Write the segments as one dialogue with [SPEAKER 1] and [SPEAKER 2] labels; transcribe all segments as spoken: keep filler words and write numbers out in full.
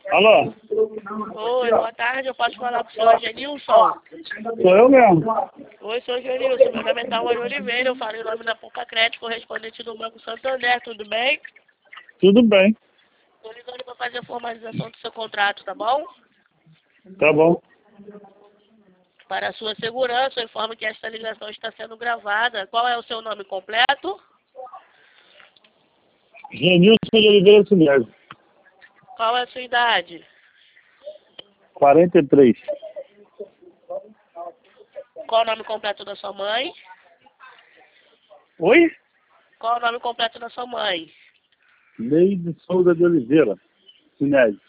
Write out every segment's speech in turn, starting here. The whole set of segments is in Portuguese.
[SPEAKER 1] Alô?
[SPEAKER 2] Oi, boa tarde, eu posso falar com o senhor Genilson?
[SPEAKER 1] Sou eu mesmo.
[SPEAKER 2] Oi, senhor Genilson, meu nome é Tauane Oliveira, eu falo em nome da Poupa Crédito, correspondente do Banco Santander, tudo bem?
[SPEAKER 1] Tudo bem.
[SPEAKER 2] Estou ligando para fazer a formalização do seu contrato, tá bom?
[SPEAKER 1] Tá bom.
[SPEAKER 2] Para a sua segurança, eu informo que esta ligação está sendo gravada. Qual é o seu nome completo?
[SPEAKER 1] Genilson de Oliveira Sinésio.
[SPEAKER 2] Qual é a sua idade?
[SPEAKER 1] quarenta e três.
[SPEAKER 2] Qual o nome completo da sua mãe?
[SPEAKER 1] Oi?
[SPEAKER 2] Qual o nome completo da sua mãe?
[SPEAKER 1] Neide Souza de Oliveira Sinésio.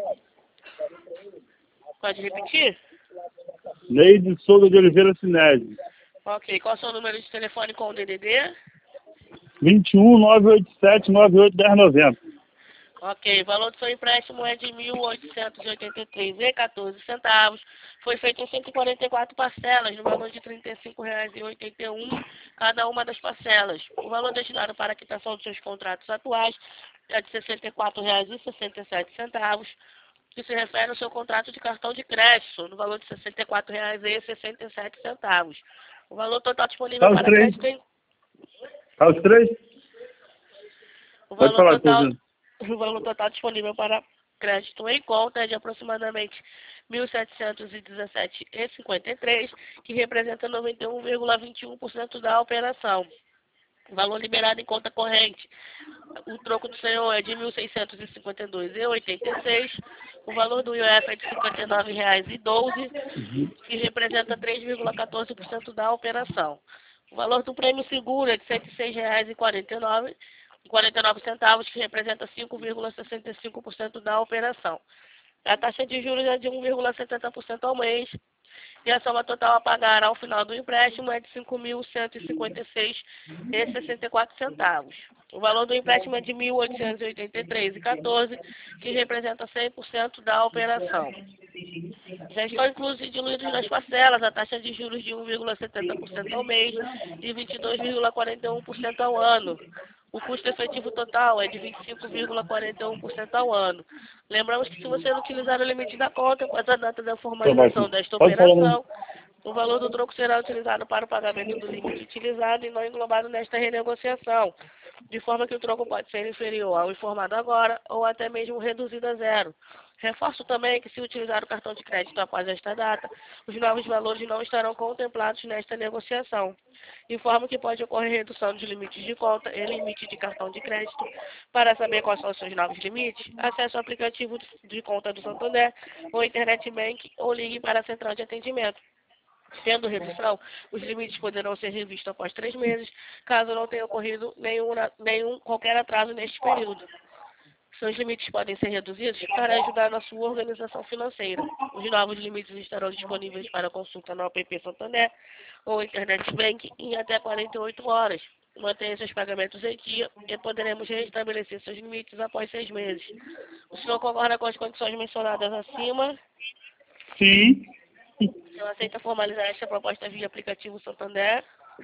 [SPEAKER 2] Pode repetir?
[SPEAKER 1] Neide Souza de Oliveira Sinésio.
[SPEAKER 2] Ok, qual é o seu número de telefone com o D D D?
[SPEAKER 1] vinte e um, nove oito sete, nove oito um zero nove zero.
[SPEAKER 2] Ok, o valor do seu empréstimo é de mil oitocentos e oitenta e três reais e quatorze centavos. Foi feito em cento e quarenta e quatro parcelas, no valor de trinta e cinco reais e oitenta e um centavos cada uma das parcelas. O valor destinado para a quitação dos seus contratos atuais é de sessenta e quatro reais e sessenta e sete centavos, que se refere ao seu contrato de cartão de crédito, no valor de sessenta e quatro reais e sessenta e sete centavos. O valor total disponível
[SPEAKER 1] Tá os
[SPEAKER 2] para
[SPEAKER 1] três?
[SPEAKER 2] crédito em...
[SPEAKER 1] Tá os três?
[SPEAKER 2] O
[SPEAKER 1] Pode
[SPEAKER 2] valor
[SPEAKER 1] falar,
[SPEAKER 2] total...
[SPEAKER 1] Souza.
[SPEAKER 2] O valor total disponível para crédito em conta é de aproximadamente mil setecentos e dezessete reais e cinquenta e três centavos, que representa noventa e um vírgula vinte e um por cento da operação. O valor liberado em conta corrente, o troco do senhor é de mil seiscentos e cinquenta e dois reais e oitenta e seis centavos. O valor do I O F é de cinquenta e nove reais e doze centavos, que representa três vírgula quatorze por cento da operação. O valor do prêmio seguro é de cento e seis reais e quarenta e nove centavos, que representa cinco vírgula sessenta e cinco por cento da operação. A taxa de juros é de um vírgula setenta por cento ao mês e a soma total a pagar ao final do empréstimo é de cinco mil cento e cinquenta e seis reais e sessenta e quatro centavos. O valor do empréstimo é de mil oitocentos e oitenta e três reais e quatorze centavos, que representa cem por cento da operação. Já estão inclusos e diluídos nas parcelas a taxa de juros de um vírgula setenta por cento ao mês e vinte e dois vírgula quarenta e um por cento ao ano. O custo efetivo total é de vinte e cinco vírgula quarenta e um por cento ao ano. Lembramos que se você não utilizar o limite da conta após a data da formalização desta
[SPEAKER 1] Pode falar, né?
[SPEAKER 2] operação, o valor do troco será utilizado para o pagamento do limite utilizado e não englobado nesta renegociação, de forma que o troco pode ser inferior ao informado agora ou até mesmo reduzido a zero. Reforço também que, se utilizar o cartão de crédito após esta data, os novos valores não estarão contemplados nesta negociação. Informo que pode ocorrer redução de limites de conta e limite de cartão de crédito. Para saber quais são os seus novos limites, acesse o aplicativo de conta do Santander ou Internet Bank ou ligue para a central de atendimento. Tendo redução, os limites poderão ser revistos após três meses, caso não tenha ocorrido nenhum, nenhum qualquer atraso neste período. Seus limites podem ser reduzidos para ajudar na sua organização financeira. Os novos limites estarão disponíveis para consulta no app Santander ou Internet Bank em até quarenta e oito horas. Mantenha seus pagamentos em dia e poderemos restabelecer seus limites após seis meses. O senhor concorda com as condições mencionadas acima?
[SPEAKER 1] Sim.
[SPEAKER 2] O senhor aceita formalizar esta proposta via aplicativo Santander?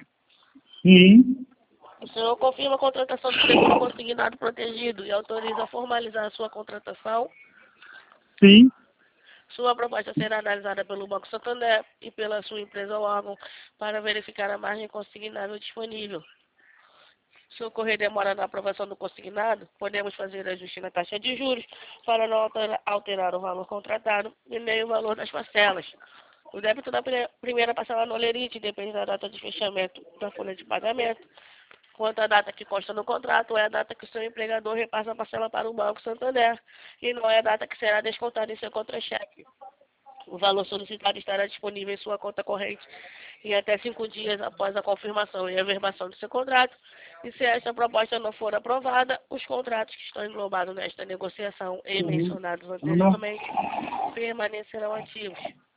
[SPEAKER 1] Sim.
[SPEAKER 2] O senhor confirma a contratação do seguro consignado protegido e autoriza a formalizar a sua contratação?
[SPEAKER 1] Sim.
[SPEAKER 2] Sua proposta será analisada pelo Banco Santander e pela sua empresa ou órgão para verificar a margem consignável disponível. Se ocorrer demora na aprovação do consignado, podemos fazer ajuste na taxa de juros para não alterar o valor contratado e nem o valor das parcelas. O débito da primeira parcela no lerite depende da data de fechamento da folha de pagamento. Quanto à data que consta no contrato, é a data que o seu empregador repassa a parcela para o Banco Santander e não é a data que será descontada em seu contra-cheque. O valor solicitado estará disponível em sua conta corrente em até cinco dias após a confirmação e averbação do seu contrato. E se esta proposta não for aprovada, os contratos que estão englobados nesta negociação e mencionados anteriormente permanecerão ativos.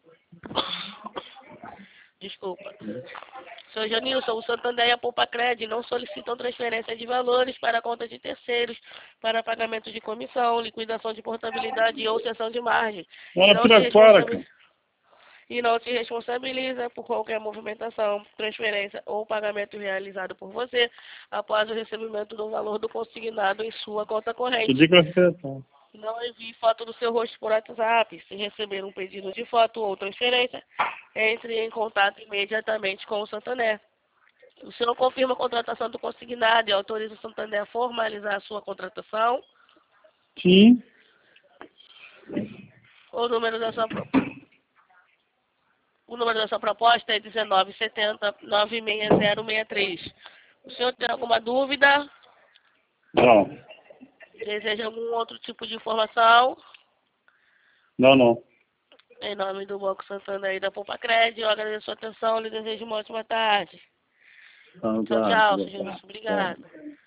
[SPEAKER 2] Desculpa. senhor Janilson, o Santander e a Poupa Crédito não solicitam transferência de valores para a conta de terceiros, para pagamento de comissão, liquidação de portabilidade ou cessão de margem. E
[SPEAKER 1] Ela
[SPEAKER 2] não, se
[SPEAKER 1] tira fora,
[SPEAKER 2] responsabil...
[SPEAKER 1] cara.
[SPEAKER 2] e não se responsabiliza por qualquer movimentação, transferência ou pagamento realizado por você após o recebimento do valor do consignado em sua conta corrente.
[SPEAKER 1] Te digo a certa.
[SPEAKER 2] Não envie foto do seu rosto por WhatsApp. Se receber um pedido de foto ou transferência, entre em contato imediatamente com o Santander. O senhor confirma a contratação do consignado e autoriza o Santander a formalizar a sua contratação?
[SPEAKER 1] Sim.
[SPEAKER 2] O número da sua, o número da sua proposta é dezenove setenta, nove seis zero seis três. O senhor tem alguma dúvida?
[SPEAKER 1] Não.
[SPEAKER 2] Deseja algum outro tipo de informação?
[SPEAKER 1] Não, não.
[SPEAKER 2] Em nome do Banco Santander e da Poupa Crédito, eu agradeço a sua atenção e lhe desejo uma ótima tarde.
[SPEAKER 1] Então,
[SPEAKER 2] Tchau,
[SPEAKER 1] tá,
[SPEAKER 2] tchau,
[SPEAKER 1] tá,
[SPEAKER 2] senhor.
[SPEAKER 1] tá.
[SPEAKER 2] Obrigado.